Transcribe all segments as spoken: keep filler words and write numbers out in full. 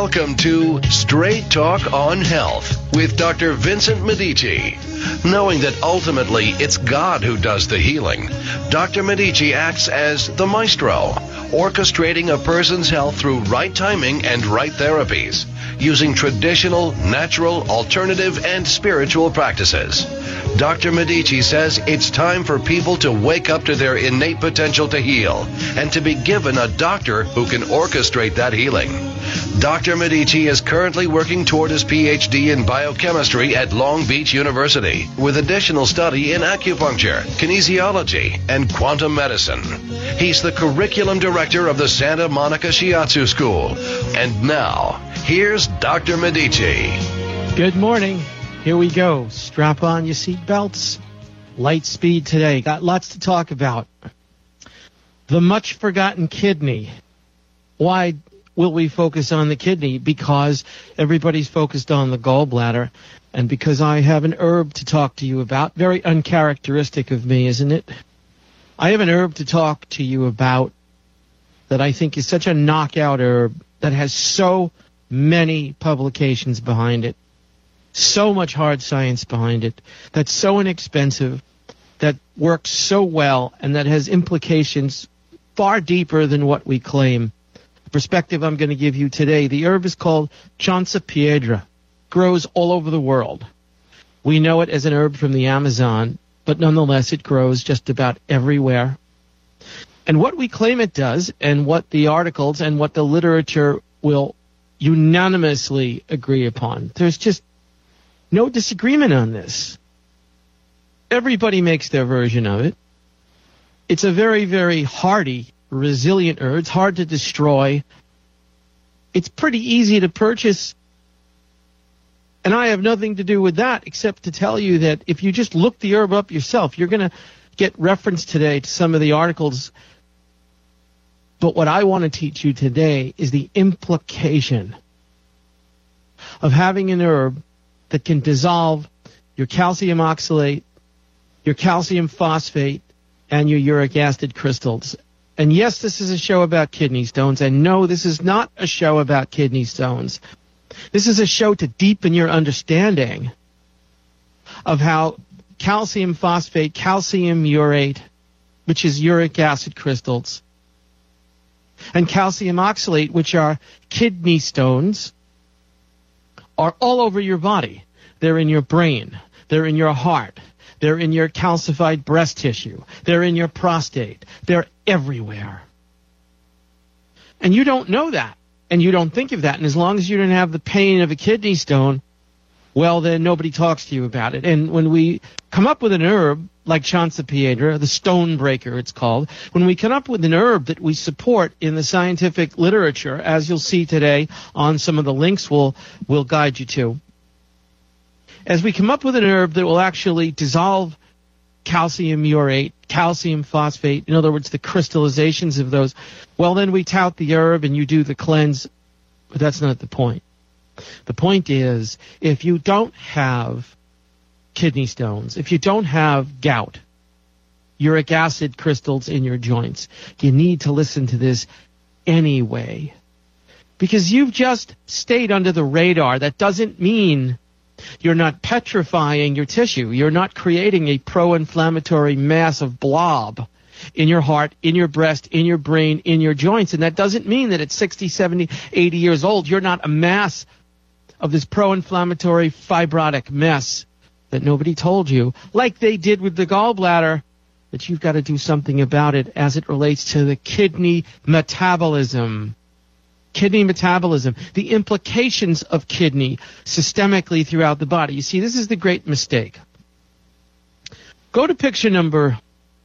Welcome to Straight Talk on Health with Doctor Vincent Medici. Knowing that ultimately it's God who does the healing, Doctor Medici acts as the maestro, orchestrating a person's health through right timing and right therapies, using traditional, natural, alternative, and spiritual practices. Doctor Medici says it's time for people to wake up to their innate potential to heal and to be given a doctor who can orchestrate that healing. Doctor Medici is currently working toward his P H D in biochemistry at Long Beach University with additional study in acupuncture, kinesiology, and quantum medicine. He's the curriculum director of the Santa Monica Shiatsu School. And now, here's Doctor Medici. Good morning. Here we go. Strap on your seatbelts. Light speed today. Got lots to talk about. The much forgotten kidney. Why will we focus on the kidney? Because everybody's focused on the gallbladder, and because I have an herb to talk to you about. Very uncharacteristic of me, isn't it? I have an herb to talk to you about that I think is such a knockout herb that has so many publications behind it, so much hard science behind it, that's so inexpensive, that works so well, and that has implications far deeper than what we claim. The perspective I'm going to give you today, the herb is called Chanciopiedra, grows all over the world. We know it as an herb from the Amazon, but nonetheless it grows just about everywhere. And what we claim it does, and what the articles and what the literature will unanimously agree upon, there's just no disagreement on this. Everybody makes their version of it. It's a very, very hardy, resilient herb. It's hard to destroy. It's pretty easy to purchase. And I have nothing to do with that except to tell you that if you just look the herb up yourself, you're going to get reference today to some of the articles. But what I want to teach you today is the implication of having an herb that can dissolve your calcium oxalate, your calcium phosphate, and your uric acid crystals. And yes, this is a show about kidney stones. And no, this is not a show about kidney stones. This is a show to deepen your understanding of how calcium phosphate, calcium urate, which is uric acid crystals, and calcium oxalate, which are kidney stones, are all over your body. They're in your brain. They're in your heart. They're in your calcified breast tissue. They're in your prostate. They're everywhere. And you don't know that. And you don't think of that. And as long as you don't have the pain of a kidney stone, well, then nobody talks to you about it. And when we come up with an herb like Chanciopiedra, the stone breaker it's called, when we come up with an herb that we support in the scientific literature, as you'll see today on some of the links we'll, we'll guide you to, as we come up with an herb that will actually dissolve calcium urate, calcium phosphate, in other words, the crystallizations of those, well, then we tout the herb and you do the cleanse. But that's not the point. The point is, if you don't have kidney stones, if you don't have gout, uric acid crystals in your joints, you need to listen to this anyway. Because you've just stayed under the radar. That doesn't mean you're not petrifying your tissue. You're not creating a pro-inflammatory mass of blob in your heart, in your breast, in your brain, in your joints. And that doesn't mean that at sixty, seventy, eighty years old, you're not a mass of this pro-inflammatory fibrotic mess that nobody told you, like they did with the gallbladder, that you've got to do something about it as it relates to the kidney metabolism. Kidney metabolism, the implications of kidney systemically throughout the body. You see, this is the great mistake. Go to picture number,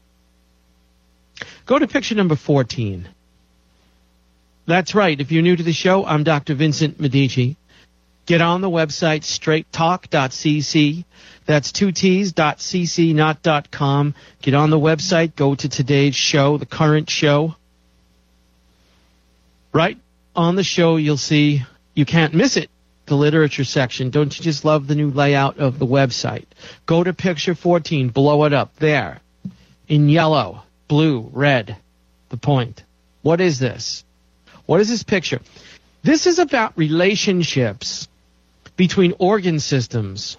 go to picture number fourteen. That's right. If you're new to the show, I'm Doctor Vincent Medici. Get on the website, straight talk dot c c. That's two T's, dot cc, not dot com. Get on the website, go to today's show, the current show. Right on the show, you'll see, you can't miss it, the literature section. Don't you just love the new layout of the website? Go to picture fourteen, blow it up, there, in yellow, blue, red, the point. What is this? What is this picture? This is about relationships between organ systems.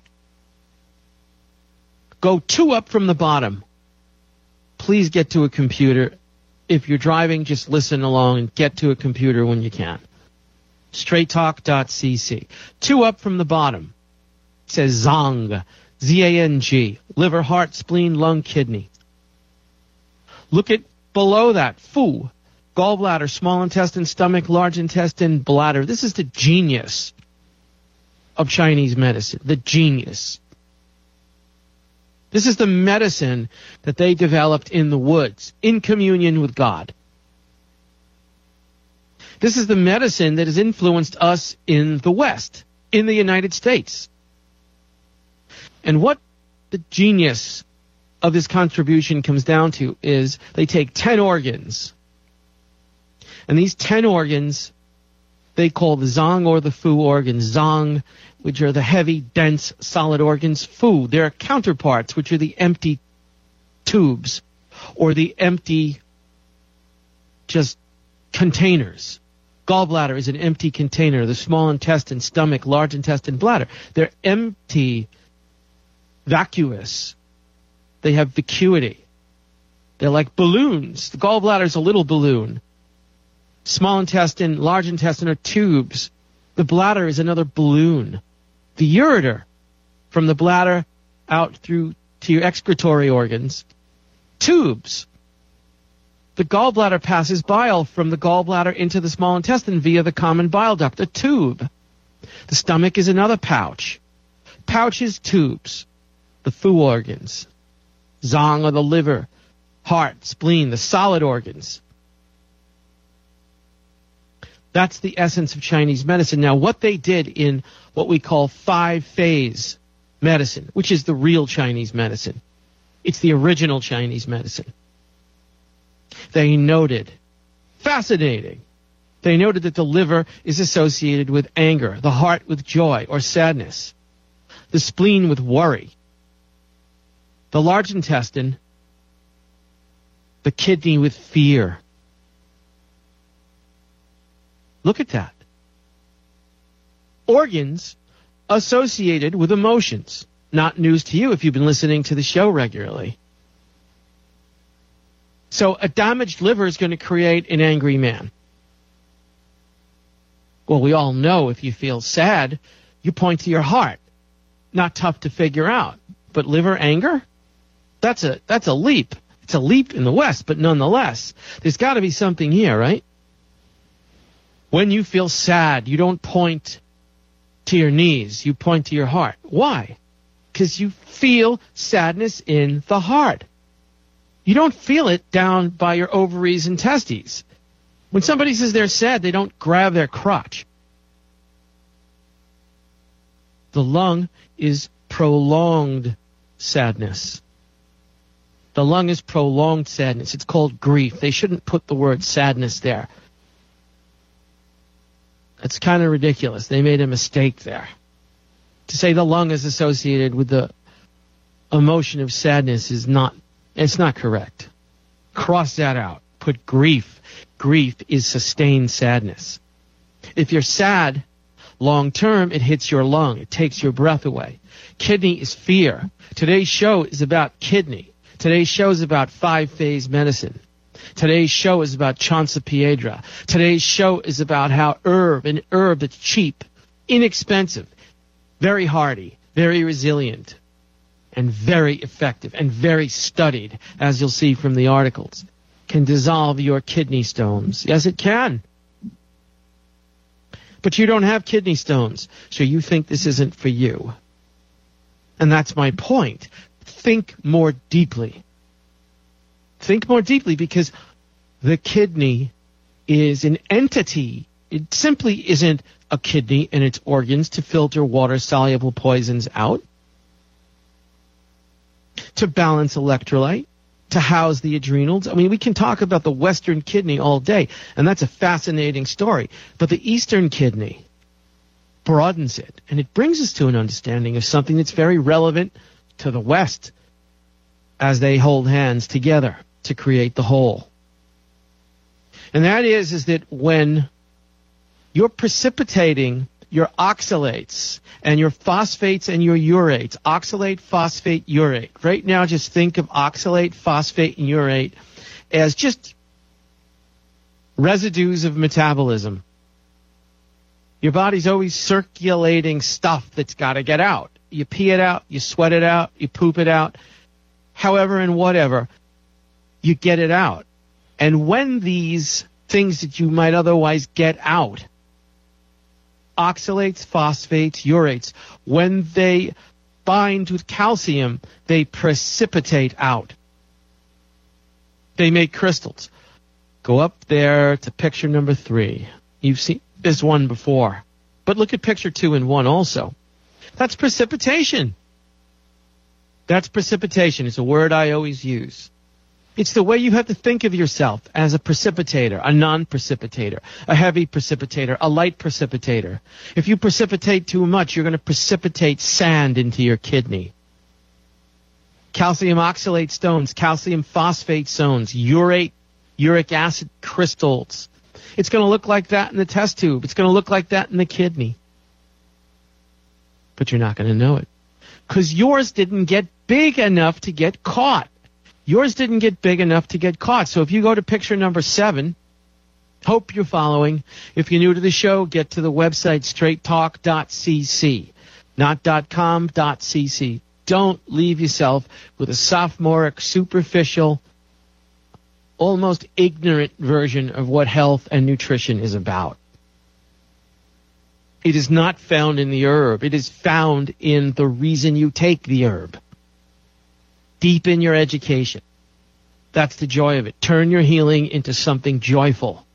Go two up from the bottom. Please get to a computer. If you're driving, just listen along and get to a computer when you can. straight talk dot c c. Two up from the bottom. It says Zang. Z A N G. Liver, heart, spleen, lung, kidney. Look at below that. Fu. Gallbladder, small intestine, stomach, large intestine, bladder. This is the genius of Chinese medicine. The genius. This is the medicine that they developed in the woods, in communion with God. This is the medicine that has influenced us in the West, in the United States. And what the genius of this contribution comes down to is they take ten organs, and these ten organs they call the Zang or the Fu organs. Zang, which are the heavy, dense, solid organs. Fu, their counterparts, which are the empty tubes or the empty just containers. Gallbladder is an empty container. The small intestine, stomach, large intestine, bladder. They're empty, vacuous. They have vacuity. They're like balloons. The gallbladder is a little balloon. Small intestine, large intestine are tubes. The bladder is another balloon. The ureter, from the bladder out through to your excretory organs, tubes. The gallbladder passes bile from the gallbladder into the small intestine via the common bile duct, a tube. The stomach is another pouch. Pouches, tubes. The Fu organs. Zang or the liver, heart, spleen, the solid organs. That's the essence of Chinese medicine. Now, what they did in what we call five-phase medicine, which is the real Chinese medicine. It's the original Chinese medicine. They noted, fascinating, they noted that the liver is associated with anger, the heart with joy or sadness, the spleen with worry, the large intestine, the kidney with fear. Look at that. Organs associated with emotions. Not news to you if you've been listening to the show regularly. So a damaged liver is going to create an angry man. Well, we all know if you feel sad, you point to your heart. Not tough to figure out. But liver anger? That's a that's a leap. It's a leap in the West, but nonetheless, there's got to be something here, right? When you feel sad, you don't point to your knees. You point to your heart. Why? Because you feel sadness in the heart. You don't feel it down by your ovaries and testes. When somebody says they're sad, they don't grab their crotch. The lung is prolonged sadness. The lung is prolonged sadness. It's called grief. They shouldn't put the word sadness there. It's kind of ridiculous. They made a mistake there. To say the lung is associated with the emotion of sadness is not, it's not correct. Cross that out. Put grief. Grief is sustained sadness. If you're sad, long term, it hits your lung. It takes your breath away. Kidney is fear. Today's show is about kidney. Today's show is about five-phase medicine. Today's show is about Chansa Piedra. Today's show is about how herb, an herb that's cheap, inexpensive, very hardy, very resilient, and very effective, and very studied, as you'll see from the articles, can dissolve your kidney stones. Yes, it can. But you don't have kidney stones, so you think this isn't for you. And that's my point. Think more deeply. Think more deeply, because the kidney is an entity. It simply isn't a kidney and its organs to filter water-soluble poisons out, to balance electrolyte, to house the adrenals. I mean, we can talk about the Western kidney all day, and that's a fascinating story. But the Eastern kidney broadens it, and it brings us to an understanding of something that's very relevant to the West as they hold hands together to create the whole. And that is, is that when you're precipitating your oxalates and your phosphates and your urates. Oxalate, phosphate, urate. Right now, just think of oxalate, phosphate, and urate as just residues of metabolism. Your body's always circulating stuff that's got to get out. You pee it out, you sweat it out, you poop it out. However and whatever, you get it out. And when these things that you might otherwise get out, oxalates, phosphates, urates, when they bind with calcium, they precipitate out. They make crystals. Go up there to picture number three. You've seen this one before. But look at picture two and one also. That's precipitation. That's precipitation. It's a word I always use. It's the way you have to think of yourself as a precipitator, a non-precipitator, a heavy precipitator, a light precipitator. If you precipitate too much, you're going to precipitate sand into your kidney. Calcium oxalate stones, calcium phosphate stones, urate, uric acid crystals. It's going to look like that in the test tube. It's going to look like that in the kidney. But you're not going to know it. Because yours didn't get big enough to get caught. Yours didn't get big enough to get caught. So if you go to picture number seven, hope you're following. If you're new to the show, get to the website straight talk dot c c, not .com, .cc. Don't leave yourself with a sophomoric, superficial, almost ignorant version of what health and nutrition is about. It is not found in the herb. It is found in the reason you take the herb. Deep in your education. That's the joy of it. Turn your healing into something joyful.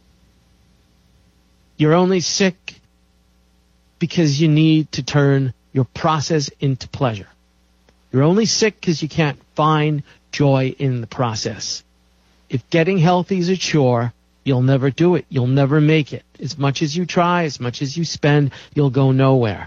You're only sick because you need to turn your process into pleasure. You're only sick because you can't find joy in the process. If getting healthy is a chore, you'll never do it. You'll never make it. As much as you try, as much as you spend, you'll go nowhere.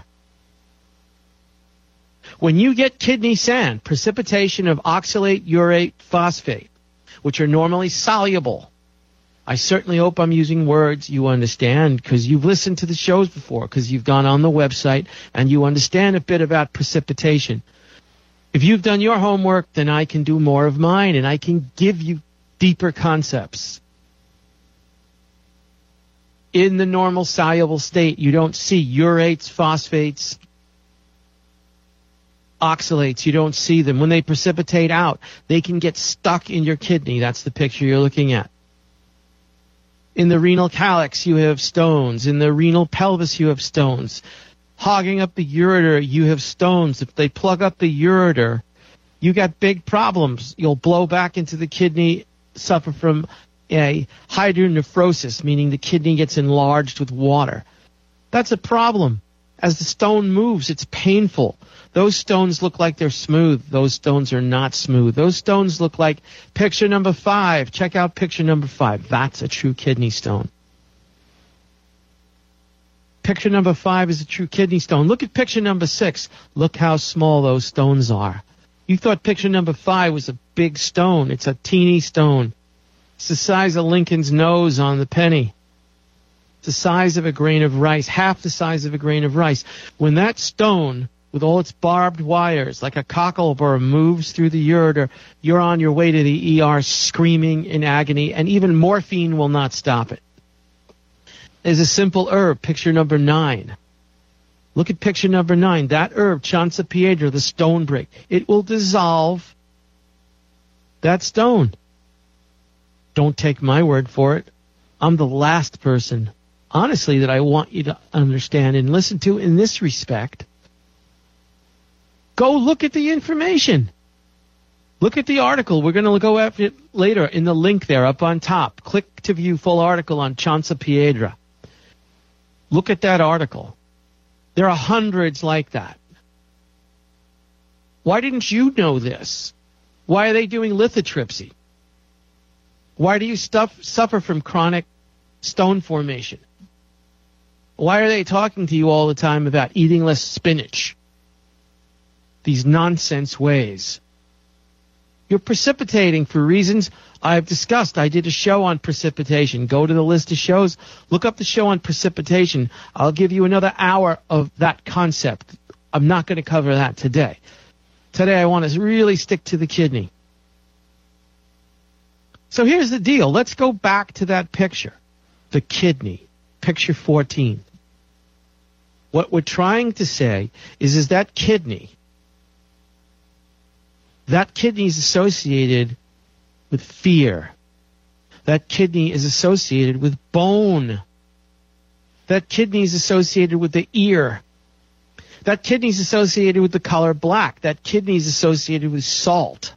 When you get kidney sand, precipitation of oxalate, urate, phosphate, which are normally soluble, I certainly hope I'm using words you understand because you've listened to the shows before, because you've gone on the website and you understand a bit about precipitation. If you've done your homework, then I can do more of mine and I can give you deeper concepts. In the normal soluble state, you don't see urates, phosphates, oxalates. You don't see them. When they precipitate out, they can get stuck in your kidney. That's the picture you're looking at. In the renal calyx, you have stones. In the renal pelvis, you have stones. Hogging up the ureter, you have stones. If they plug up the ureter, you got big problems. You'll blow back into the kidney, suffer from a hydronephrosis, meaning the kidney gets enlarged with water. That's a problem. As the stone moves, it's painful. Those stones look like they're smooth. Those stones are not smooth. Those stones look like picture number five. Check out picture number five. That's a true kidney stone. Picture number five is a true kidney stone. Look at picture number six. Look how small those stones are. You thought picture number five was a big stone. It's a teeny stone. It's the size of Lincoln's nose on the penny. It's the size of a grain of rice, half the size of a grain of rice. When that stone, with all its barbed wires, like a cockleburr, moves through the ureter, you're on your way to the E R screaming in agony, and even morphine will not stop it. There's a simple herb, picture number nine. Look at picture number nine. That herb, Chansapiedra, the stone break, it will dissolve that stone. Don't take my word for it. I'm the last person, honestly, that I want you to understand and listen to in this respect. Go look at the information. Look at the article. We're going to go after it later in the link there up on top. Click to view full article on Chansapiedra. Look at that article. There are hundreds like that. Why didn't you know this? Why are they doing lithotripsy? Why do you stuff, suffer from chronic stone formation? Why are they talking to you all the time about eating less spinach? These nonsense ways. You're precipitating for reasons I've discussed. I did a show on precipitation. Go to the list of shows. Look up the show on precipitation. I'll give you another hour of that concept. I'm not going to cover that today. Today I want to really stick to the kidney. So here's the deal. Let's go back to that picture. The kidney. Picture fourteen. What we're trying to say is, is that kidney, that kidney is associated with fear. That kidney is associated with bone. That kidney is associated with the ear. That kidney is associated with the color black. That kidney is associated with salt.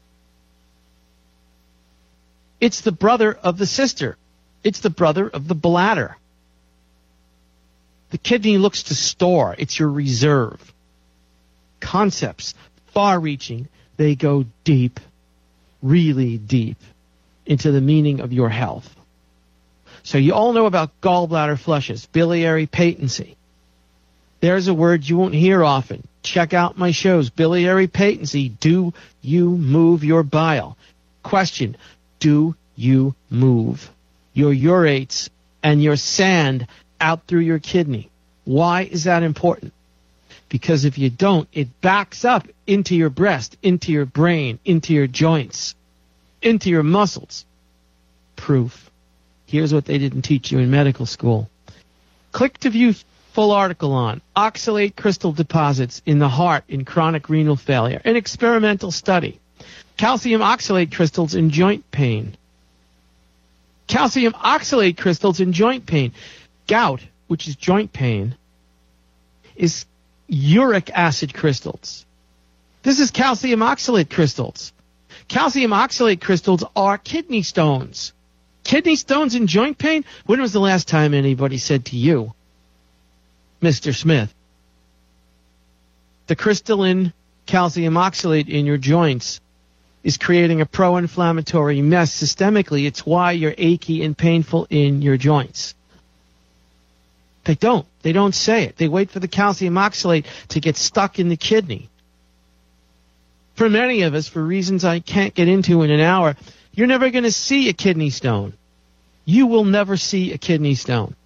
It's the brother of the sister. It's the brother of the bladder. The kidney looks to store. It's your reserve. Concepts, far-reaching, they go deep, really deep, into the meaning of your health. So you all know about gallbladder flushes, biliary patency. There's a word you won't hear often. Check out my shows. Biliary patency. Do you move your bile? Question, do you move your urates and your sand out through your kidney? Why is that important? Because if you don't, it backs up into your breast, into your brain, into your joints, into your muscles. Proof. Here's what they didn't teach you in medical school. Click to view full article on oxalate crystal deposits in the heart in chronic renal failure. An experimental study. Calcium oxalate crystals in joint pain. Calcium oxalate crystals in joint pain. Gout, which is joint pain, is uric acid crystals. This is calcium oxalate crystals. Calcium oxalate crystals are kidney stones. Kidney stones in joint pain? When was the last time anybody said to you, Mister Smith, the crystalline calcium oxalate in your joints is creating a pro-inflammatory mess systemically. It's why you're achy and painful in your joints. They don't. They don't say it. They wait for the calcium oxalate to get stuck in the kidney. For many of us, for reasons I can't get into in an hour, you're never going to see a kidney stone. You will never see a kidney stone.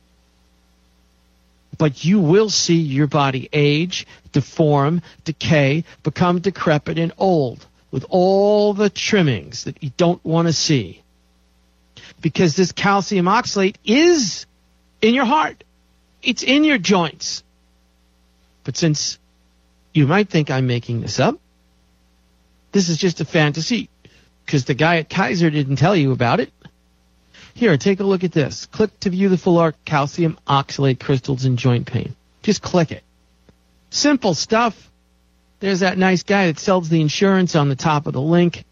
But you will see your body age, deform, decay, become decrepit and old with all the trimmings that you don't want to see. Because this calcium oxalate is in your heart. It's in your joints. But since you might think I'm making this up, this is just a fantasy because the guy at Kaiser didn't tell you about it. Here, take a look at this. Click to view the full art calcium oxalate crystals in joint pain. Just click it. Simple stuff. There's that nice guy that sells the insurance on the top of the link.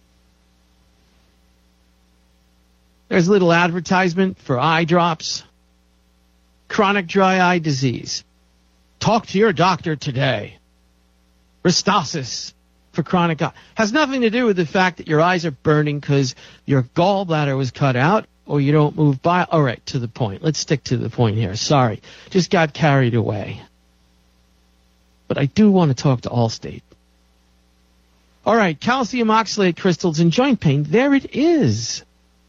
There's a little advertisement for eye drops. Chronic dry eye disease. Talk to your doctor today. Restasis for chronic eye. Has nothing to do with the fact that your eyes are burning because your gallbladder was cut out or you don't move bile. All right, to the point. Let's stick to the point here. Sorry. Just got carried away. But I do want to talk to Allstate. All right, calcium oxalate crystals in joint pain. There it is.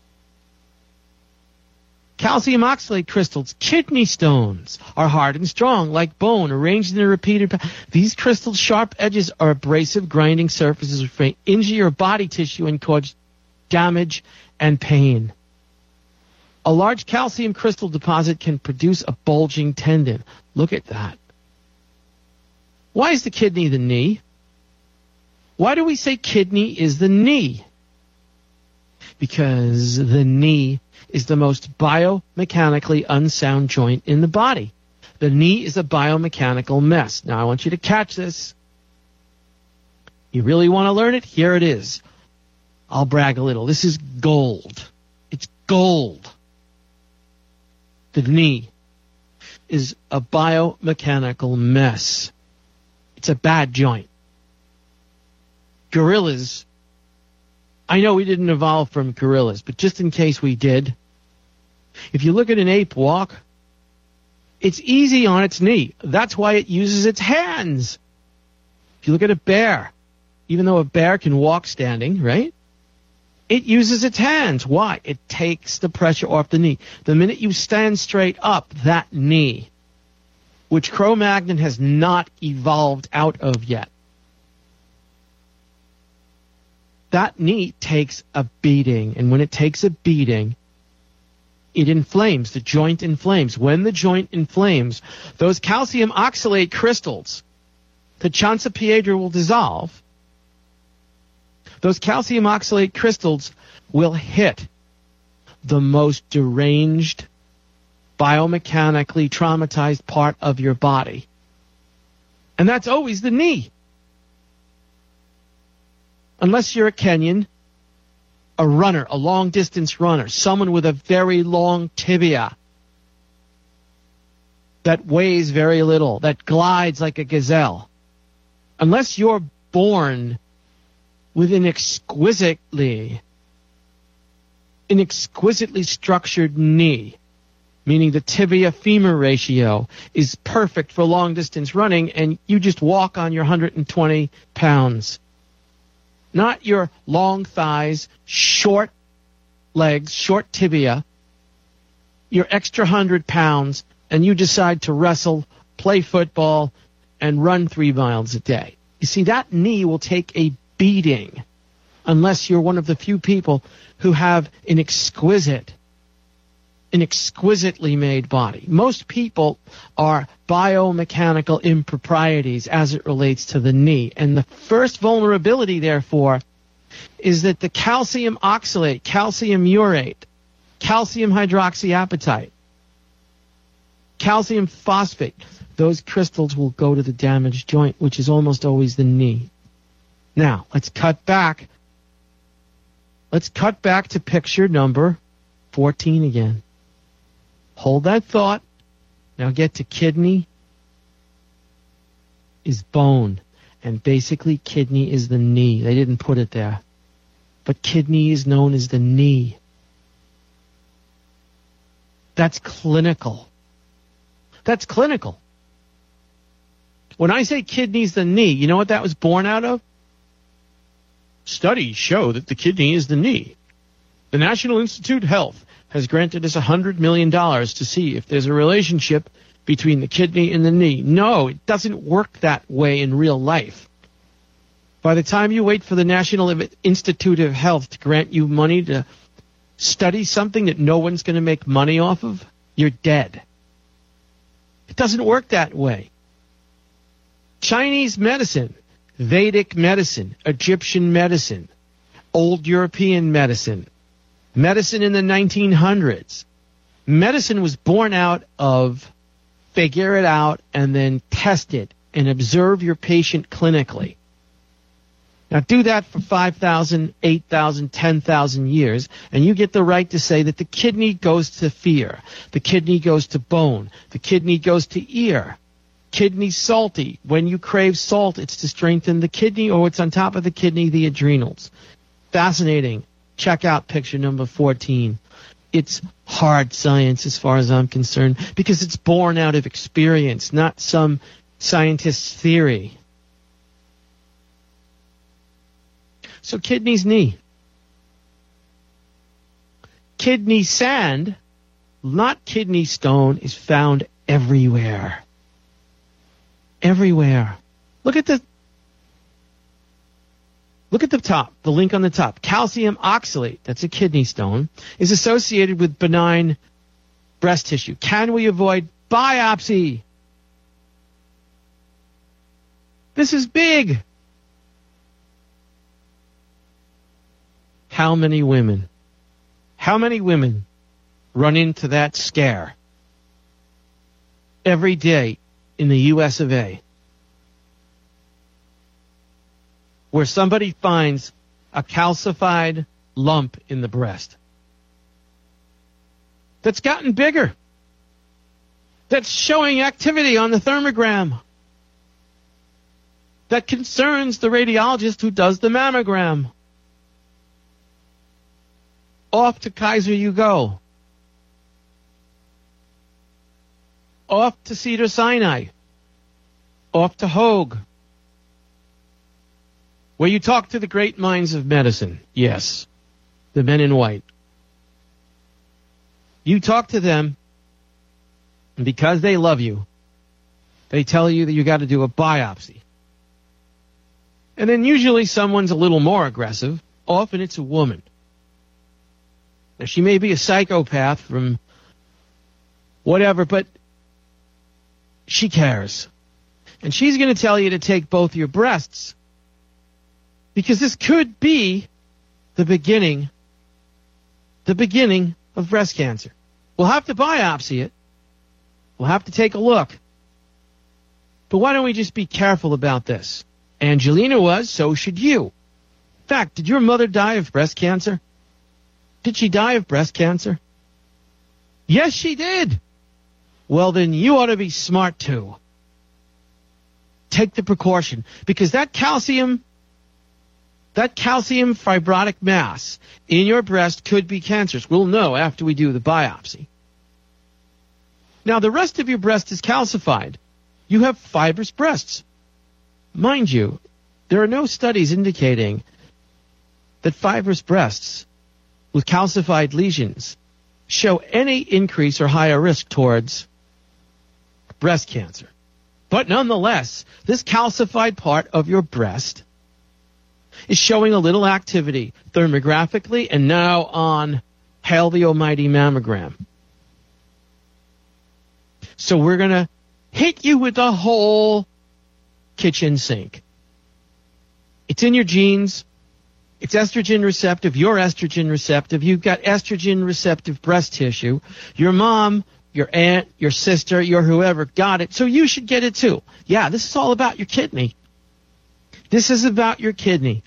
Calcium oxalate crystals, kidney stones, are hard and strong, like bone, arranged in a repeated pattern. These crystals' sharp edges are abrasive, grinding surfaces which may injure your body tissue and cause damage and pain. A large calcium crystal deposit can produce a bulging tendon. Look at that. Why is the kidney the knee? Why do we say kidney is the knee? Because the knee is the most biomechanically unsound joint in the body. The knee is a biomechanical mess. Now, I want you to catch this. You really want to learn it? Here it is. I'll brag a little. This is gold. It's gold. The knee is a biomechanical mess. It's a bad joint. Gorillas, I know we didn't evolve from gorillas, but just in case we did, if you look at an ape walk, it's easy on its knee. That's why it uses its hands. If you look at a bear, even though a bear can walk standing, right? It uses its hands. Why? It takes the pressure off the knee. The minute you stand straight up, that knee, which Cro-Magnon has not evolved out of yet, that knee takes a beating. And when it takes a beating, it inflames. The joint inflames. When the joint inflames, those calcium oxalate crystals, the Chansapiedra will dissolve. Those calcium oxalate crystals will hit the most deranged, biomechanically traumatized part of your body. And that's always the knee. Unless you're a Kenyan, a runner, a long-distance runner, someone with a very long tibia that weighs very little, that glides like a gazelle. Unless you're born with an exquisitely, an exquisitely structured knee, meaning the tibia-femur ratio is perfect for long-distance running, and you just walk on your one hundred twenty pounds. Not your long thighs, short legs, short tibia, your extra one hundred pounds, and you decide to wrestle, play football, and run three miles a day. You see, that knee will take a beating unless you're one of the few people who have an exquisite, an exquisitely made body. Most people are biomechanical improprieties as it relates to the knee. And the first vulnerability, therefore, is that the calcium oxalate, calcium urate, calcium hydroxyapatite, calcium phosphate, those crystals will go to the damaged joint, which is almost always the knee. Now, let's cut back. Let's cut back to picture number fourteen again. Hold that thought. Now get to kidney is bone. And basically kidney is the knee. They didn't put it there. But kidney is known as the knee. That's clinical. That's clinical. When I say kidney's the knee, you know what that was born out of? Studies show that the kidney is the knee. The National Institute of Health has granted us one hundred million dollars to see if there's a relationship between the kidney and the knee. No, it doesn't work that way in real life. By the time you wait for the National Institute of Health to grant you money to study something that no one's going to make money off of, you're dead. It doesn't work that way. Chinese medicine, Vedic medicine, Egyptian medicine, old European medicine, medicine in the nineteen hundreds. Medicine was born out of figure it out and then test it and observe your patient clinically. Now do that for five thousand, eight thousand, ten thousand years, and you get the right to say that the kidney goes to fear, the kidney goes to bone, the kidney goes to ear. Kidney salty. When you crave salt, it's to strengthen the kidney, or it's on top of the kidney, the adrenals. Fascinating. Check out picture number fourteen. It's hard science as far as I'm concerned because it's born out of experience, not some scientist's theory. So kidney's knee. Kidney sand, not kidney stone, is found everywhere. Everywhere. Look at the Look at the top, the link on the top. Calcium oxalate, that's a kidney stone, is associated with benign breast tissue. Can we avoid biopsy? This is big. How many women, how many women run into that scare every day in the U S of A, where somebody finds a calcified lump in the breast that's gotten bigger, that's showing activity on the thermogram, that concerns the radiologist who does the mammogram? Off to Kaiser you go. Off to Cedars-Sinai. Off to Hoag. Where you talk to the great minds of medicine. Yes. the men in white. You talk to them, and because they love you, they tell you that you got to do a biopsy. And then usually someone's a little more aggressive. Often it's a woman. Now, she may be a psychopath from whatever, but she cares. And she's going to tell you to take both your breasts, because this could be the beginning, the beginning of breast cancer. We'll have to biopsy it. We'll have to take a look. But why don't we just be careful about this? Angelina was, so should you. In fact, did your mother die of breast cancer? Did she die of breast cancer? Yes, she did. Well, then you ought to be smart too. Take the precaution, because that calcium, that calcium fibrotic mass in your breast could be cancerous. We'll know after we do the biopsy. Now, the rest of your breast is calcified. You have fibrous breasts. Mind you, there are no studies indicating that fibrous breasts with calcified lesions show any increase or higher risk towards breast cancer. But nonetheless, this calcified part of your breast is showing a little activity thermographically and now on Hail the Almighty mammogram. So we're going to hit you with the whole kitchen sink. It's in your genes. It's estrogen receptive. You're estrogen receptive. You've got estrogen receptive breast tissue. Your mom, your aunt, your sister, your whoever got it. So you should get it too. Yeah, this is all about your kidney. This is about your kidney.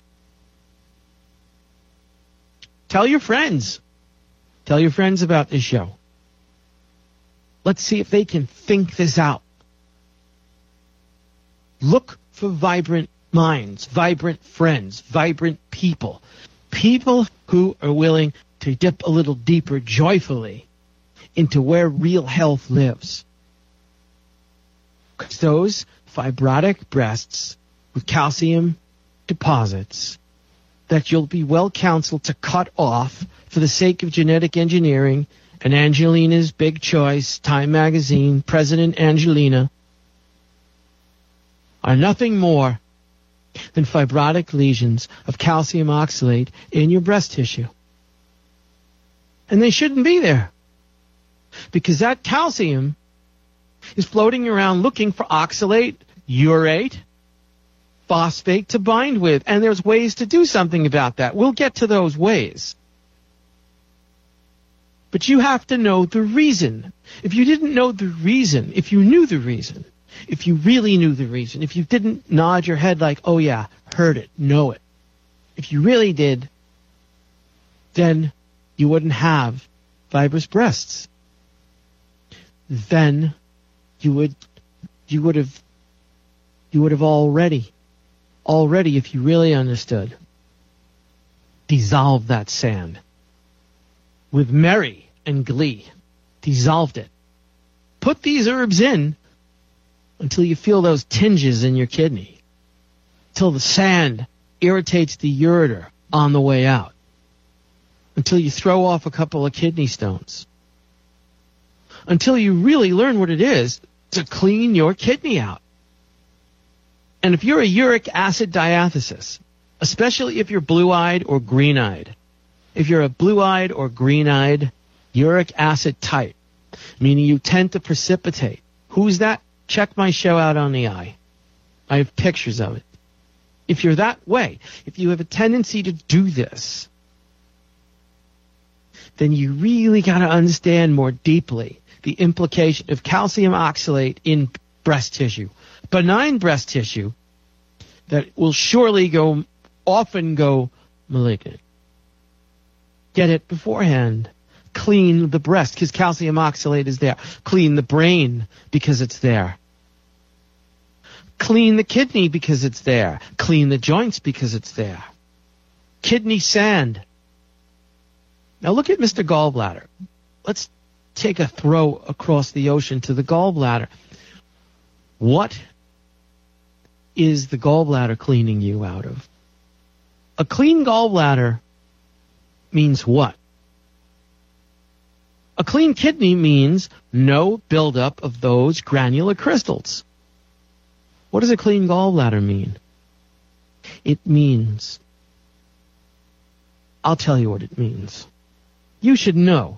Tell your friends. Tell your friends about this show. Let's see if they can think this out. Look for vibrant minds, vibrant friends, vibrant people. People who are willing to dip a little deeper joyfully into where real health lives. Because those fibrotic breasts with calcium deposits that you'll be well counseled to cut off for the sake of genetic engineering and Angelina's Big Choice, Time Magazine, President Angelina, are nothing more than fibrotic lesions of calcium oxalate in your breast tissue. And they shouldn't be there, because that calcium is floating around looking for oxalate, urate, phosphate to bind with. And there's ways to do something about that. We'll get to those ways. But you have to know the reason. If you didn't know the reason, if you knew the reason, if you really knew the reason, if you didn't nod your head like, oh yeah, heard it, know it. If you really did, then you wouldn't have fibrous breasts. Then you would, you would have, you would have already, already, if you really understood, dissolved that sand with merry and glee. Dissolved it. Put these herbs in until you feel those tinges in your kidney, till the sand irritates the ureter on the way out, until you throw off a couple of kidney stones, until you really learn what it is to clean your kidney out. And if you're a uric acid diathesis, especially if you're blue-eyed or green-eyed, if you're a blue-eyed or green-eyed uric acid type, meaning you tend to precipitate, who's that? Check my show out on the eye. I have pictures of it. If you're that way, if you have a tendency to do this, then you really got to understand more deeply the implication of calcium oxalate in breast tissue. Benign breast tissue that will surely go, often go malignant. Get it beforehand. Clean the breast because calcium oxalate is there. Clean the brain because it's there. Clean the kidney because it's there. Clean the joints because it's there. Kidney sand. Now look at Mister Gallbladder. Let's take a throw across the ocean to the gallbladder. What is the gallbladder cleaning you out of? A clean gallbladder means what? A clean kidney means no buildup of those granular crystals. What does a clean gallbladder mean? It means, I'll tell you what it means. You should know.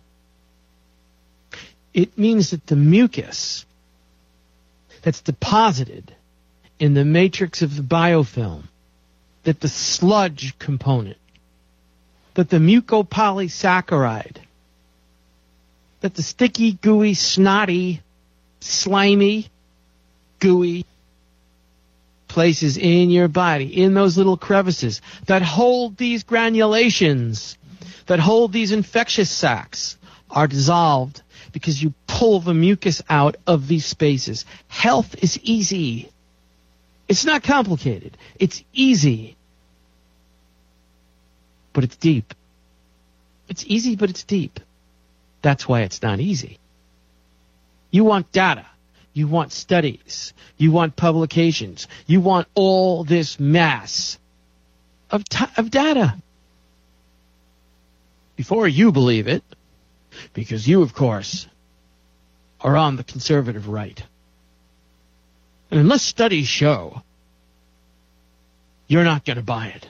It means that the mucus that's deposited in the matrix of the biofilm, that the sludge component, that the mucopolysaccharide, that the sticky, gooey, snotty, slimy, gooey places in your body, in those little crevices that hold these granulations, that hold these infectious sacs, are dissolved because you pull the mucus out of these spaces. Health is easy. It's not complicated. It's easy. But it's deep. It's easy, but it's deep. That's why it's not easy. You want data. You want studies. You want publications. You want all this mass of, t- of data. Before you believe it, because you, of course, are on the conservative right. And unless studies show, you're not going to buy it.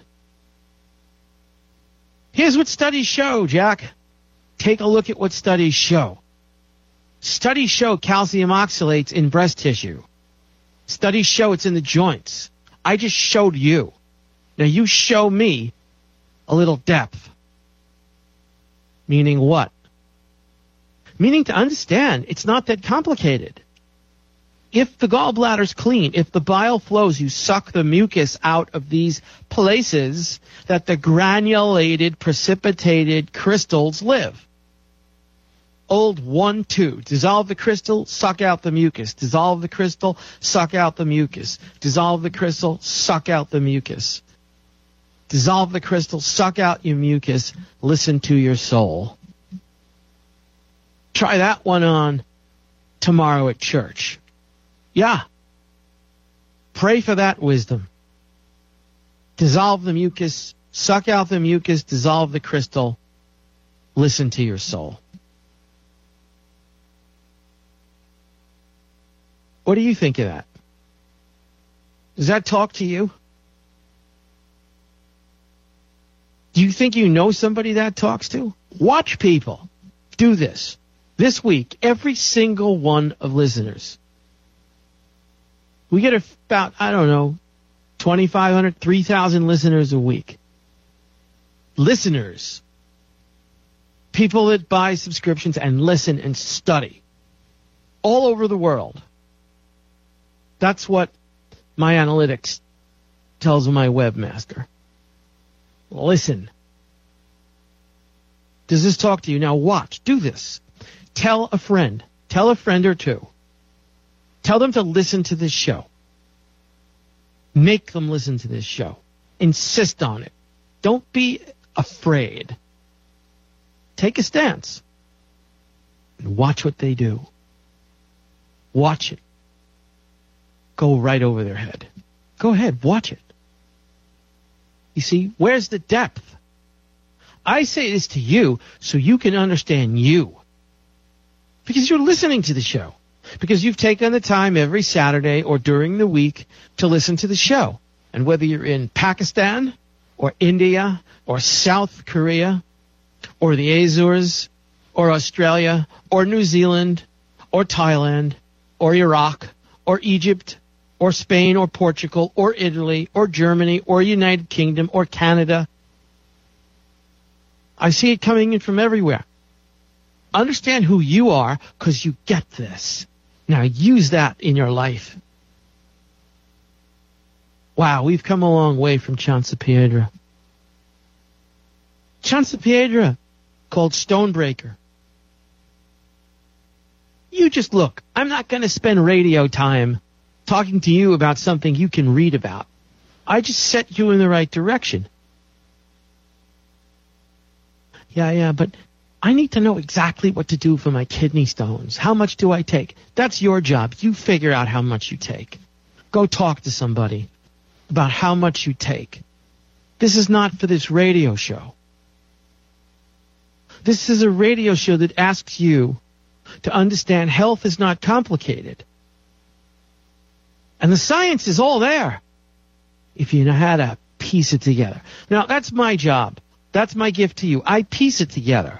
Here's what studies show, Jack. Take a look at what studies show. Studies show calcium oxalates in breast tissue. Studies show it's in the joints. I just showed you. Now you show me a little depth. Meaning what? Meaning to understand it's not that complicated. If the gallbladder's clean, if the bile flows, you suck the mucus out of these places that the granulated, precipitated crystals live. Old one, two. Dissolve the crystal, suck out the mucus. Dissolve the crystal, suck out the mucus. Dissolve the crystal, suck out the mucus. Dissolve the crystal, suck out your mucus. Listen to your soul. Try that one on tomorrow at church. Yeah. Pray for that wisdom. Dissolve the mucus, suck out the mucus, dissolve the crystal. Listen to your soul. What do you think of that? Does that talk to you? Do you think you know somebody that talks to? Watch people do this. This week, every single one of listeners. We get about, I don't know, twenty-five hundred, three thousand listeners a week. Listeners. People that buy subscriptions and listen and study. All over the world. That's what my analytics tells my webmaster. Listen. Does this talk to you? Now watch. Do this. Tell a friend. Tell a friend or two. Tell them to listen to this show. Make them listen to this show. Insist on it. Don't be afraid. Take a stance. And watch what they do. Watch it. Go right over their head. Go ahead. Watch it. You see, where's the depth? I say this to you so you can understand you. Because you're listening to the show. Because you've taken the time every Saturday or during the week to listen to the show. And whether you're in Pakistan or India or South Korea or the Azores or Australia or New Zealand or Thailand or Iraq or Egypt or Spain or Portugal or Italy or Germany or United Kingdom or Canada, I see it coming in from everywhere. Understand who you are because you get this. Now use that in your life. Wow, we've come a long way from Chansapiedra. Chansapiedra, called Stonebreaker. You just look. I'm not going to spend radio time talking to you about something you can read about. I just set you in the right direction. Yeah, yeah, but I need to know exactly what to do for my kidney stones. How much do I take? That's your job. You figure out how much you take. Go talk to somebody about how much you take. This is not for this radio show. This is a radio show that asks you to understand health is not complicated. And the science is all there if you know how to piece it together. Now, that's my job. That's my gift to you. I piece it together.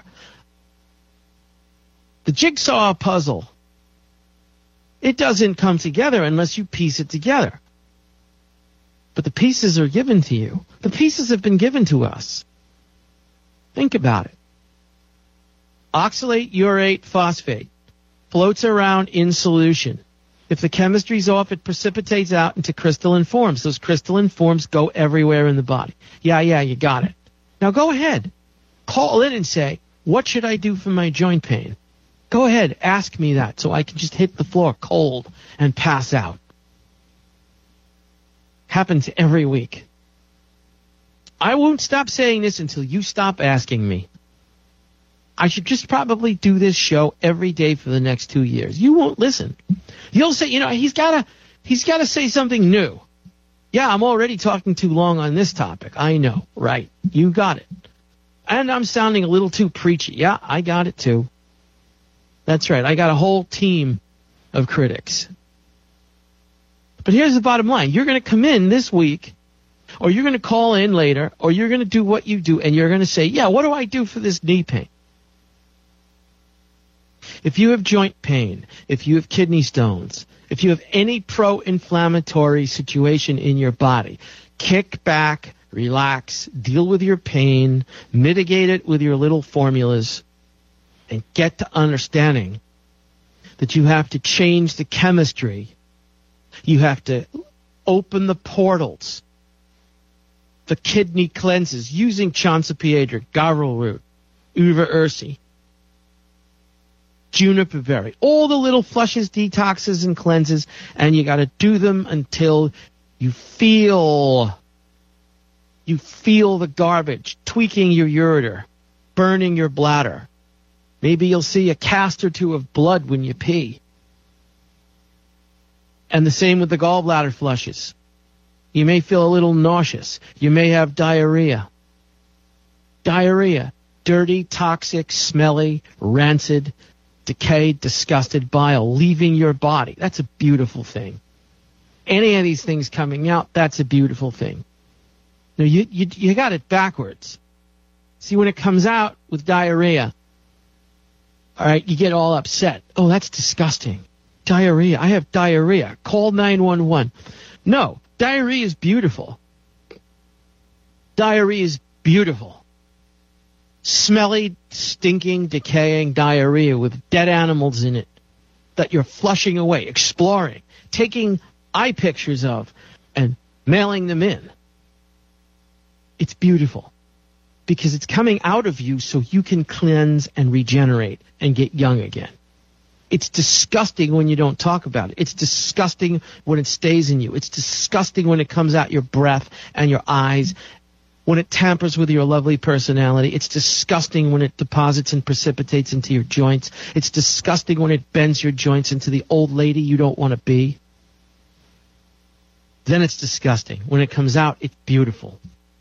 The jigsaw puzzle, it doesn't come together unless you piece it together. But the pieces are given to you. The pieces have been given to us. Think about it. Oxalate urate phosphate floats around in solution. If the chemistry's off, it precipitates out into crystalline forms. Those crystalline forms go everywhere in the body. Yeah, yeah, you got it. Now go ahead. Call in and say, what should I do for my joint pain? Go ahead, ask me that so I can just hit the floor cold and pass out. Happens every week. I won't stop saying this until you stop asking me. I should just probably do this show every day for the next two years. You won't listen. You'll say, you know, he's gotta, he's gotta say something new. Yeah, I'm already talking too long on this topic. I know, right? You got it. And I'm sounding a little too preachy. Yeah, I got it too. That's right. I got a whole team of critics. But here's the bottom line. You're going to come in this week, or you're going to call in later, or you're going to do what you do, and you're going to say, yeah, what do I do for this knee pain? If you have joint pain, if you have kidney stones, if you have any pro-inflammatory situation in your body, kick back, relax, deal with your pain, mitigate it with your little formulas, and get to understanding that you have to change the chemistry. You have to open the portals, the kidney cleanses, using Chansapiedra, Gargle root, Uva ursi, juniper berry, all the little flushes, detoxes, and cleanses, and you got to do them until you feel, you feel the garbage, tweaking your ureter, burning your bladder. Maybe you'll see a cast or two of blood when you pee. And the same with the gallbladder flushes. You may feel a little nauseous. You may have diarrhea. Diarrhea, dirty, toxic, smelly, rancid, decayed, disgusted bile leaving your body. That's a beautiful thing. Any of these things coming out, that's a beautiful thing. Now, you, you, you got it backwards. See, when it comes out with diarrhea, all right, you get all upset. Oh, that's disgusting. Diarrhea. I have diarrhea. Call nine one one. No, diarrhea is beautiful. Diarrhea is beautiful. Smelly, stinking, decaying diarrhea with dead animals in it that you're flushing away, exploring, taking eye pictures of, and mailing them in. It's beautiful because it's coming out of you so you can cleanse and regenerate and get young again. It's disgusting when you don't talk about it. It's disgusting when it stays in you. It's disgusting when it comes out your breath and your eyes, when it tampers with your lovely personality. It's disgusting when it deposits and precipitates into your joints. It's disgusting when it bends your joints into the old lady you don't want to be. Then it's disgusting. When it comes out, it's beautiful.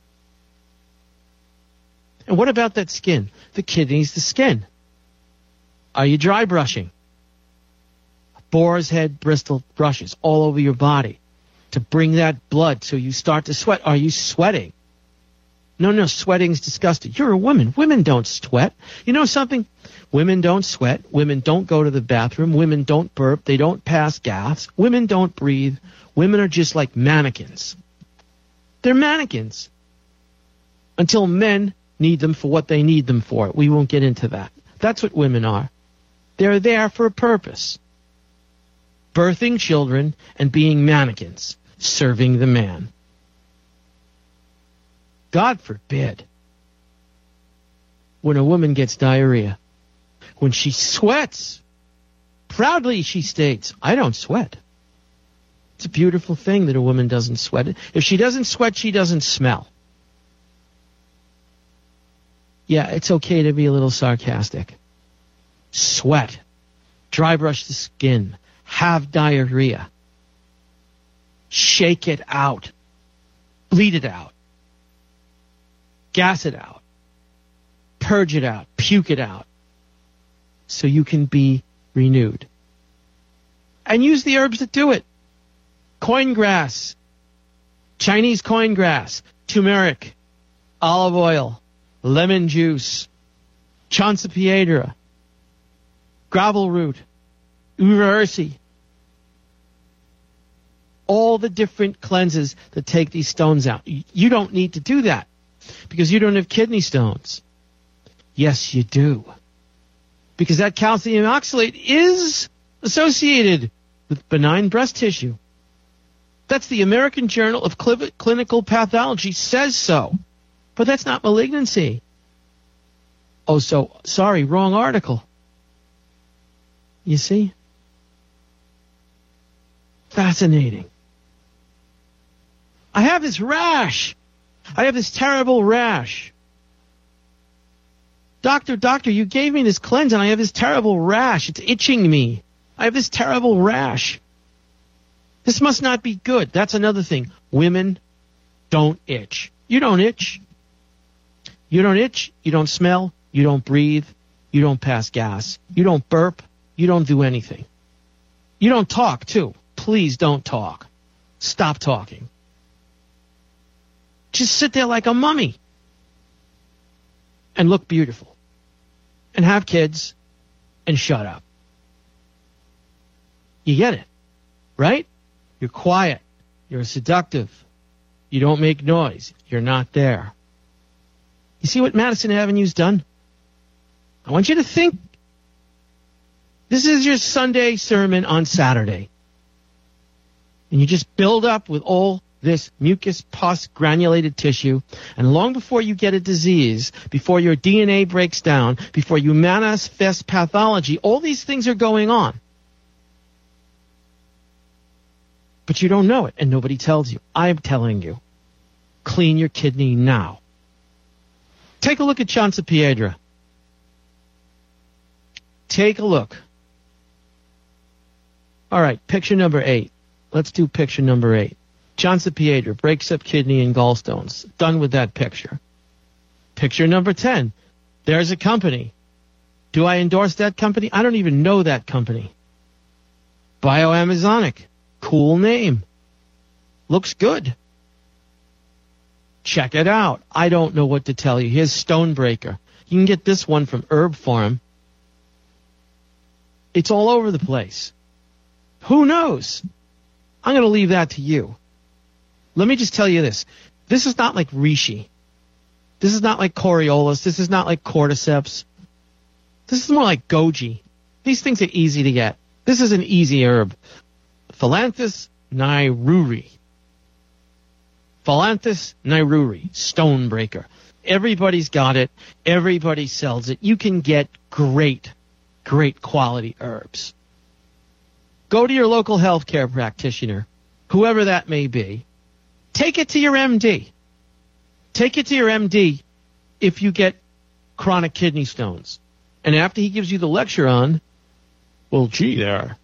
And what about that skin? The kidneys, the skin. Are you dry brushing? Boar's head Bristol brushes all over your body to bring that blood so you start to sweat. Are you sweating? No, no, sweating's disgusting. You're a woman. Women don't sweat. You know something? Women don't sweat. Women don't go to the bathroom. Women don't burp. They don't pass gas. Women don't breathe. Women are just like mannequins. They're mannequins until men need them for what they need them for. We won't get into that. That's what women are. They're there for a purpose. Birthing children and being mannequins, serving the man. God forbid when a woman gets diarrhea, when she sweats, proudly she states, I don't sweat. It's a beautiful thing that a woman doesn't sweat. If she doesn't sweat, she doesn't smell. Yeah, it's okay to be a little sarcastic. Sweat. Dry brush the skin. Have diarrhea. Shake it out. Bleed it out. Gas it out. purge it out, puke it out, so you can be renewed. And use the herbs that do it. Coin grass, Chinese coin grass, turmeric, olive oil, lemon juice, Chauncey gravel root, uva ursi. All the different cleanses that take these stones out. You don't need to do that because you don't have kidney stones. Yes, you do. Because that calcium oxalate is associated with benign breast tissue. That's the American Journal of Clinical Pathology says so. But that's not malignancy. Oh, so, sorry, wrong article. You see? Fascinating. I have this rash. I have this terrible rash. Doctor, doctor, you gave me this cleanse and I have this terrible rash. It's itching me. I have this terrible rash. This must not be good. That's another thing. Women don't itch. You don't itch. You don't itch. You don't smell. You don't breathe. You don't pass gas. You don't burp. You don't do anything. You don't talk, too. Please don't talk. Stop talking. Just sit there like a mummy and look beautiful and have kids and shut up. You get it, right? You're quiet. You're seductive. You don't make noise. You're not there. You see what Madison Avenue's done? I want you to think. This is your Sunday sermon on Saturday. And you just build up with all this mucus, pus, granulated tissue, and long before you get a disease, before your D N A breaks down, before you manifest pathology, all these things are going on. But you don't know it, and nobody tells you. I'm telling you. Clean your kidney now. Take a look at Chauncey Piedra. Take a look. All right, picture number eight. Let's do picture number eight. Chauncey Piedra breaks up kidney and gallstones. Done with that picture. Picture number ten. There's a company. Do I endorse that company? I don't even know that company. Bioamazonic. Cool name. Looks good. Check it out. I don't know what to tell you. Here's Stonebreaker. You can get this one from Herb Farm. It's all over the place. Who knows? I'm going to leave that to you. Let me just tell you this. This is not like reishi. This is not like Coriolis. This is not like cordyceps. This is more like goji. These things are easy to get. This is an easy herb. Philanthus nairuri. Philanthus nairuri. Stonebreaker. Everybody's got it. Everybody sells it. You can get great, great quality herbs. Go to your local healthcare practitioner, whoever that may be. Take it to your M D. Take it to your M D if you get chronic kidney stones. And after he gives you the lecture on, well, gee there,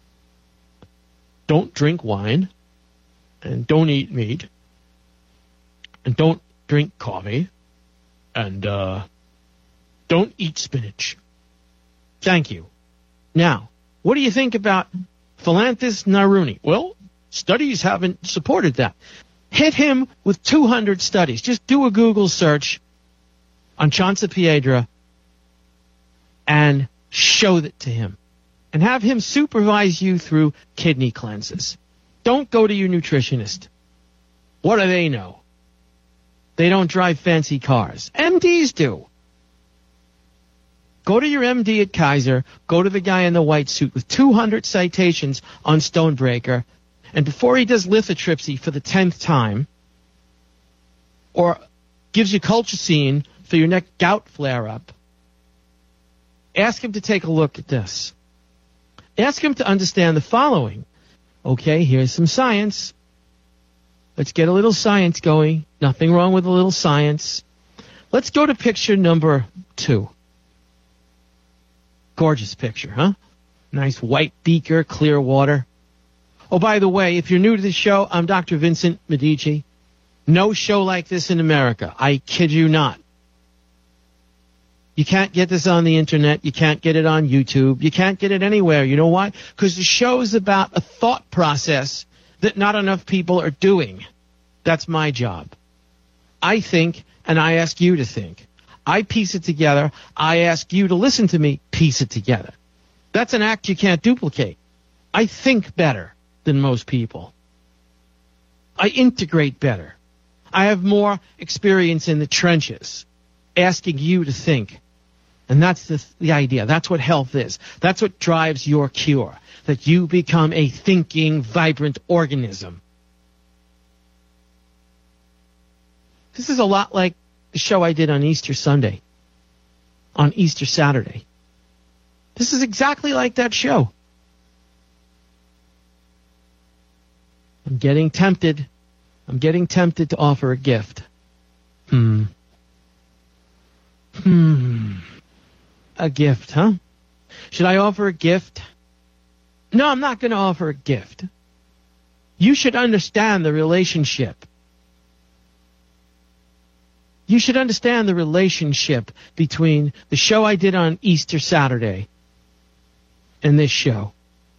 don't drink wine, and don't eat meat, and don't drink coffee, and uh, don't eat spinach. Thank you. Now, what do you think about Philanthus nairuri? Well, studies haven't supported that. Hit him with two hundred studies. Just do a Google search on Chauncey Piedra and show it to him. And have him supervise you through kidney cleanses. Don't go to your nutritionist. What do they know? They don't drive fancy cars. M Ds do. Go to your M D at Kaiser. Go to the guy in the white suit with two hundred citations on Stonebreaker. And before he does lithotripsy for the tenth time, or gives you colchicine for your neck gout flare-up, ask him to take a look at this. Ask him to understand the following. Okay, here's some science. Let's get a little science going. Nothing wrong with a little science. Let's go to picture number two. Gorgeous picture, huh? Nice white beaker, clear water. Oh, by the way, if you're new to the show, I'm Doctor Vincent Medici. No show like this in America. I kid you not. You can't get this on the internet. You can't get it on YouTube. You can't get it anywhere. You know why? Because the show is about a thought process that not enough people are doing. That's my job. I think, and I ask you to think. I piece it together. I ask you to listen to me piece it together. That's an act you can't duplicate. I think better than most people. I integrate better. I have more experience in the trenches, asking you to think. And that's the, the idea. That's what health is. That's what drives your cure, that you become a thinking, vibrant organism. This is a lot like the show I did on Easter Sunday, on Easter Saturday. This is exactly like that show. I'm getting tempted. I'm getting tempted to offer a gift. Hmm. Hmm. A gift, huh? Should I offer a gift? No, I'm not going to offer a gift. You should understand the relationship. You should understand the relationship between the show I did on Easter Saturday and this show.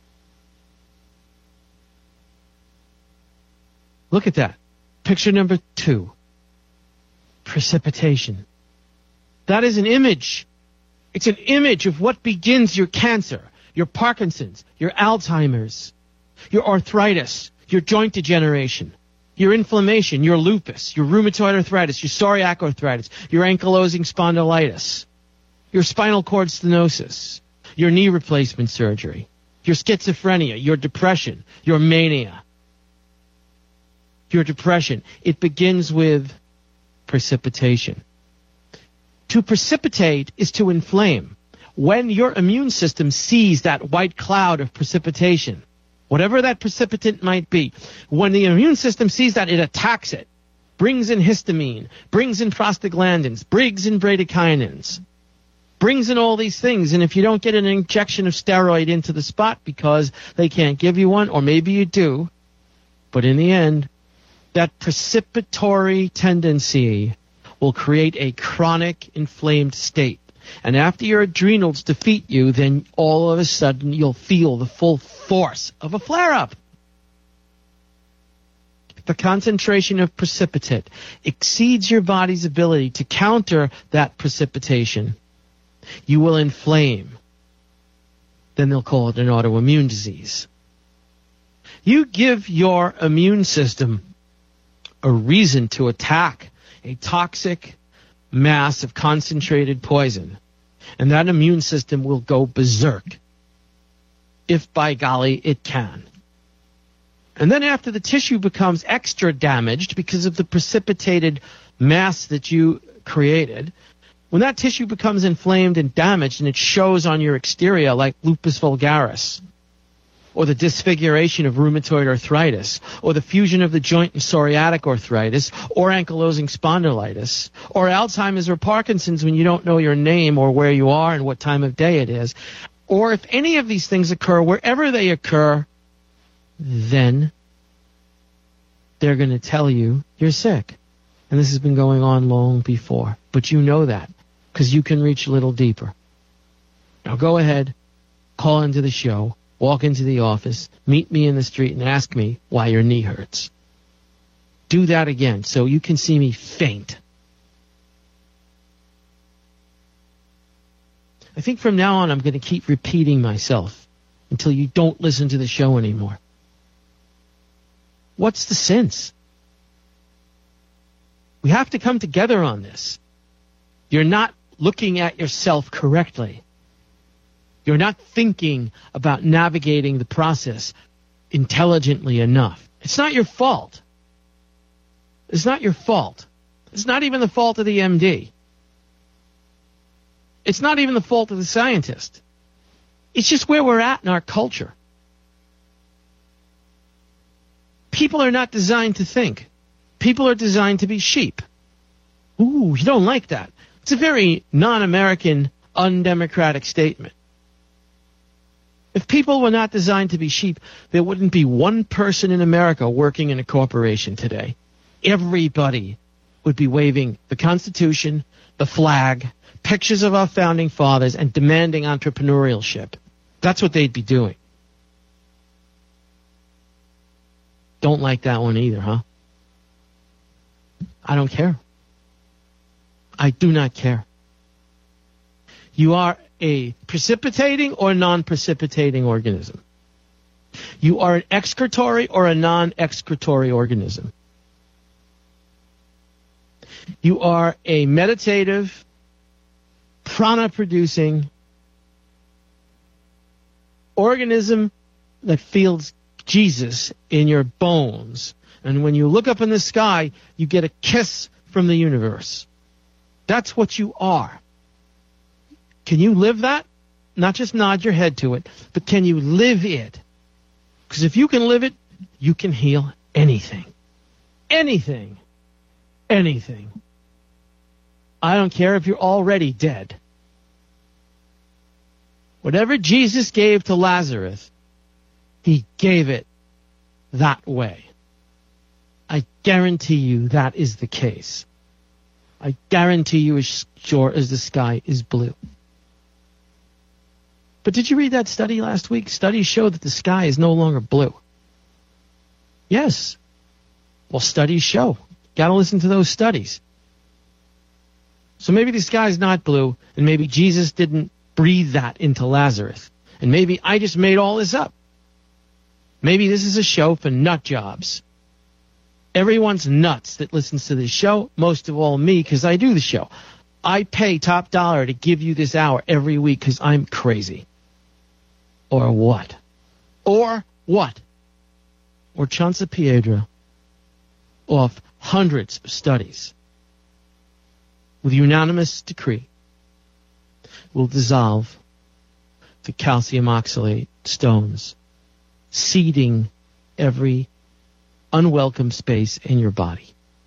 Look at that. Picture number two. Precipitation. That is an image. It's an image of what begins your cancer, your Parkinson's, your Alzheimer's, your arthritis, your joint degeneration, your inflammation, your lupus, your rheumatoid arthritis, your psoriatic arthritis, your ankylosing spondylitis, your spinal cord stenosis, your knee replacement surgery, your schizophrenia, your depression, your mania. Your depression. It begins with precipitation. To precipitate is to inflame. When your immune system sees that white cloud of precipitation, whatever that precipitant might be, when the immune system sees that, it attacks it, brings in histamine, brings in prostaglandins, brings in bradykinins, brings in all these things. And if you don't get an injection of steroid into the spot because they can't give you one, or maybe you do, but in the end, that precipitory tendency will create a chronic inflamed state. And after your adrenals defeat you, then all of a sudden you'll feel the full force of a flare-up. If the concentration of precipitate exceeds your body's ability to counter that precipitation, you will inflame. Then they'll call it an autoimmune disease. You give your immune system a reason to attack a toxic mass of concentrated poison, and that immune system will go berserk, if by golly it can. And then after the tissue becomes extra damaged because of the precipitated mass that you created, when that tissue becomes inflamed and damaged and it shows on your exterior like lupus vulgaris, or the disfiguration of rheumatoid arthritis, or the fusion of the joint and psoriatic arthritis, or ankylosing spondylitis, or Alzheimer's or Parkinson's when you don't know your name or where you are and what time of day it is, or if any of these things occur, wherever they occur, then they're going to tell you you're sick. And this has been going on long before. But you know that because you can reach a little deeper. Now go ahead, call into the show. Walk into the office, meet me in the street, and ask me why your knee hurts. Do that again so you can see me faint. I think from now on I'm going to keep repeating myself until you don't listen to the show anymore. What's the sense? We have to come together on this. You're not looking at yourself correctly. You're not thinking about navigating the process intelligently enough. It's not your fault. It's not your fault. It's not even the fault of the M D. It's not even the fault of the scientist. It's just where we're at in our culture. People are not designed to think. People are designed to be sheep. Ooh, you don't like that. It's a very non-American, undemocratic statement. If people were not designed to be sheep, there wouldn't be one person in America working in a corporation today. Everybody would be waving the Constitution, the flag, pictures of our founding fathers and demanding entrepreneurship. That's what they'd be doing. Don't like that one either, huh? I don't care. I do not care. You are a precipitating or non-precipitating organism. You are an excretory or a non-excretory organism. You are a meditative, prana-producing organism that feels Jesus in your bones. And when you look up in the sky, you get a kiss from the universe. That's what you are. Can you live that? Not just nod your head to it, but can you live it? Because if you can live it, you can heal anything. Anything. Anything. I don't care if you're already dead. Whatever Jesus gave to Lazarus, he gave it that way. I guarantee you that is the case. I guarantee you as sure as the sky is blue. But did you read that study last week? Studies show that the sky is no longer blue. Yes. Well, studies show. Got to listen to those studies. So maybe the sky's not blue, and maybe Jesus didn't breathe that into Lazarus. And maybe I just made all this up. Maybe this is a show for nut jobs. Everyone's nuts that listens to this show, most of all me, because I do the show. I pay top dollar to give you this hour every week because I'm crazy. Or what? Or what? Or Chanza Piedra off hundreds of studies with unanimous decree will dissolve the calcium oxalate stones, seeding every unwelcome space in your body.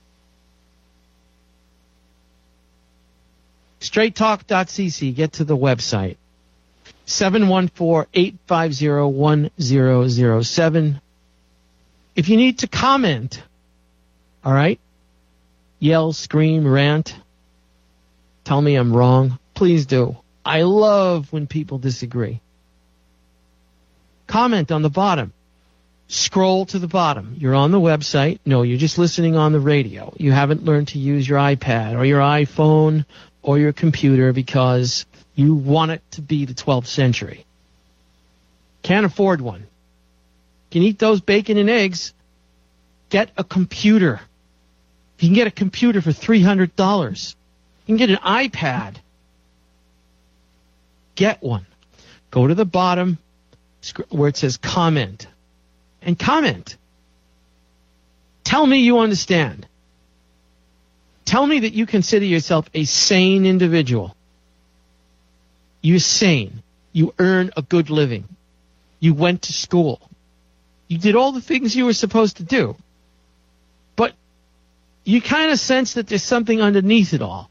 straight talk dot c c, get to the website. seven one four, eight five zero, one zero zero seven. If you need to comment, all right, yell, scream, rant, tell me I'm wrong, please do. I love when people disagree. Comment on the bottom. Scroll to the bottom. You're on the website. No, you're just listening on the radio. You haven't learned to use your iPad or your iPhone or your computer because you want it to be the twelfth century. Can't afford one. Can eat those bacon and eggs. Get a computer. You can get a computer for three hundred dollars. You can get an iPad. Get one. Go to the bottom where it says comment. And comment. Tell me you understand. Tell me that you consider yourself a sane individual. You're sane. You earn a good living. You went to school. You did all the things you were supposed to do. But you kind of sense that there's something underneath it all.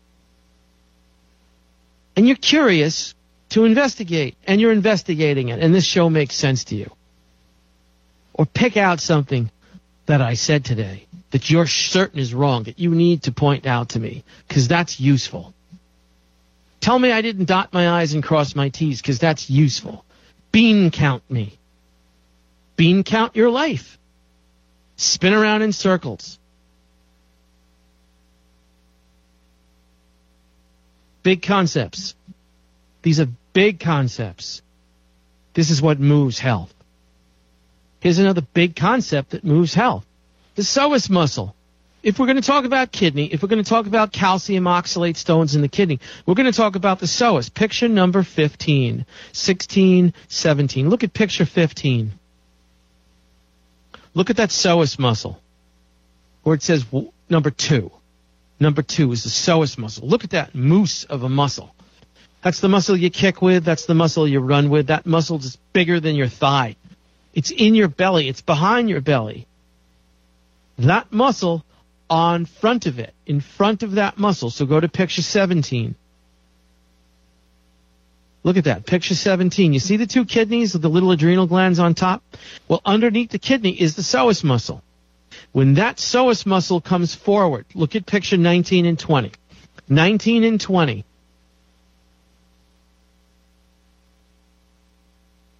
And you're curious to investigate. And you're investigating it. And this show makes sense to you. Or pick out something that I said today that you're certain is wrong, that you need to point out to me, because that's useful. Tell me I didn't dot my I's and cross my T's, because that's useful. Bean count me. Bean count your life. Spin around in circles. Big concepts. These are big concepts. This is what moves health. Here's another big concept that moves health. The psoas muscle. If we're going to talk about kidney, if we're going to talk about calcium oxalate stones in the kidney, we're going to talk about the psoas. Picture number fifteen, sixteen, seventeen. Look at picture fifteen. Look at that psoas muscle where it says number two. Number two is the psoas muscle. Look at that moose of a muscle. That's the muscle you kick with. That's the muscle you run with. That muscle is bigger than your thigh. It's in your belly. It's behind your belly. That muscle on front of it, in front of that muscle. So go to picture seventeen. Look at that, picture seventeen. You see the two kidneys with the little adrenal glands on top? Well, underneath the kidney is the psoas muscle. When that psoas muscle comes forward, look at picture nineteen and twenty. nineteen and twenty.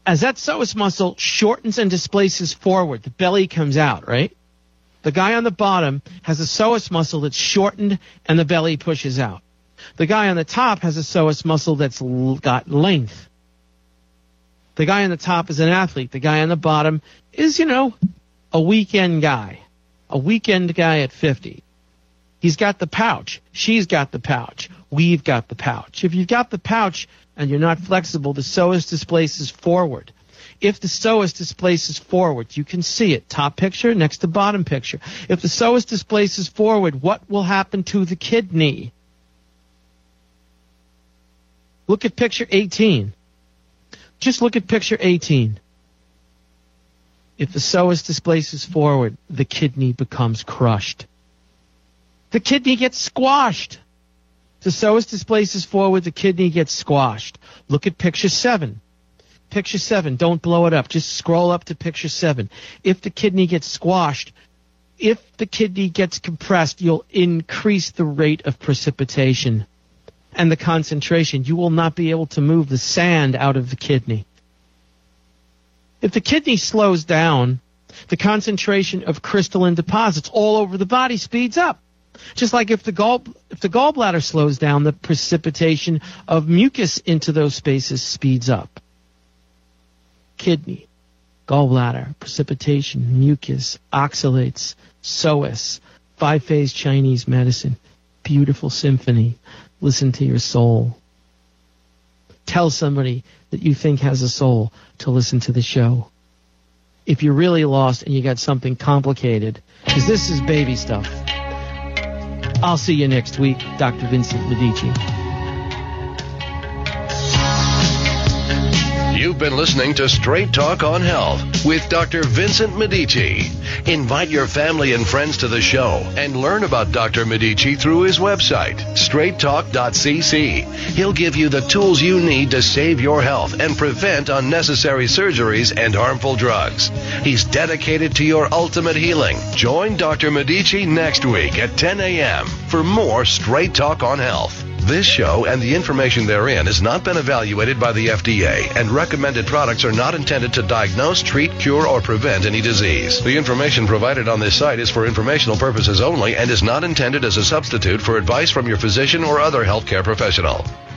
as that psoas muscle shortens and displaces forward, the belly comes out, right? The guy on the bottom has a psoas muscle that's shortened and the belly pushes out. The guy on the top has a psoas muscle that's l- got length. The guy on the top is an athlete. The guy on the bottom is, you know, a weekend guy. A weekend guy at fifty. He's got the pouch. She's got the pouch. We've got the pouch. If you've got the pouch and you're not flexible, the psoas displaces forward. If the psoas displaces forward, you can see it. Top picture next to bottom picture. If the psoas displaces forward, what will happen to the kidney? Look at picture eighteen. Just look at picture eighteen. If the psoas displaces forward, the kidney becomes crushed. The kidney gets squashed. The psoas displaces forward, the kidney gets squashed. Look at picture seven. Picture seven, don't blow it up. Just scroll up to picture seven. If the kidney gets squashed, if the kidney gets compressed, you'll increase the rate of precipitation and the concentration. You will not be able to move the sand out of the kidney. If the kidney slows down, the concentration of crystalline deposits all over the body speeds up. Just like if the gall if the gallbladder slows down, the precipitation of mucus into those spaces speeds up. Kidney, gallbladder, precipitation, mucus, oxalates, psoas, five-phase Chinese medicine, beautiful symphony. Listen to your soul. Tell somebody that you think has a soul to listen to the show. If you're really lost and you got something complicated, because this is baby stuff. I'll see you next week, Doctor Vincent Medici. You've been listening to Straight Talk on Health with Doctor Vincent Medici. Invite your family and friends to the show and learn about Doctor Medici through his website, straight talk dot c c. He'll give you the tools you need to save your health and prevent unnecessary surgeries and harmful drugs. He's dedicated to your ultimate healing. Join Doctor Medici next week at ten a.m. for more Straight Talk on Health. This show and the information therein has not been evaluated by the F D A, and recommended products are not intended to diagnose, treat, cure, or prevent any disease. The information provided on this site is for informational purposes only and is not intended as a substitute for advice from your physician or other healthcare professional.